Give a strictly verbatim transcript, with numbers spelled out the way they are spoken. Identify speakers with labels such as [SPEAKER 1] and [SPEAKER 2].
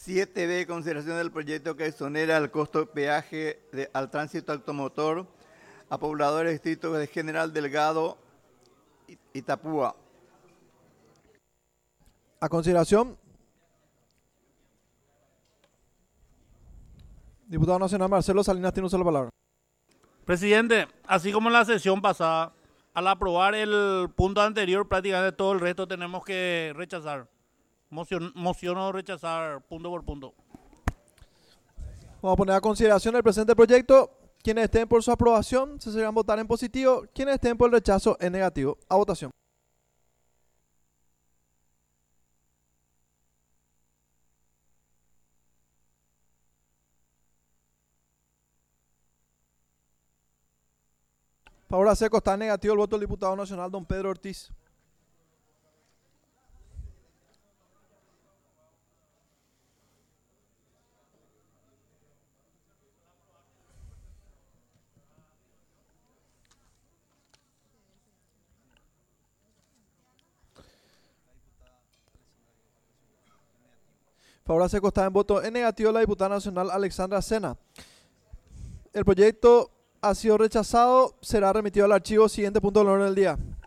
[SPEAKER 1] siete B, consideración del proyecto que exonera el costo de peaje de, al tránsito automotor a pobladores distritos de General Delgado y Itapúa.
[SPEAKER 2] A consideración. Diputado Nacional Marcelo Salinas tiene un solo palabra.
[SPEAKER 3] Presidente, así como en la sesión pasada, al aprobar el punto anterior, prácticamente todo el resto tenemos que rechazar. Moción, moción o rechazar punto por punto.
[SPEAKER 2] Vamos a poner a consideración el presente proyecto. Quienes estén por su aprobación se serán votar en positivo. Quienes estén por el rechazo en negativo. A votación. Favor seco, está en negativo el voto del diputado nacional don Pedro Ortiz. Favor seco, está en voto en negativo la diputada nacional Alexandra Sena. El proyecto ha sido rechazado, será remitido al archivo. Siguiente punto del orden del día.